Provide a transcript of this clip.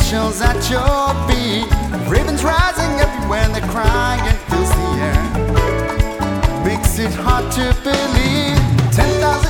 angels at your feet, ravens rising everywhere, and they're crying fills the air. Makes it hard to believe 10,000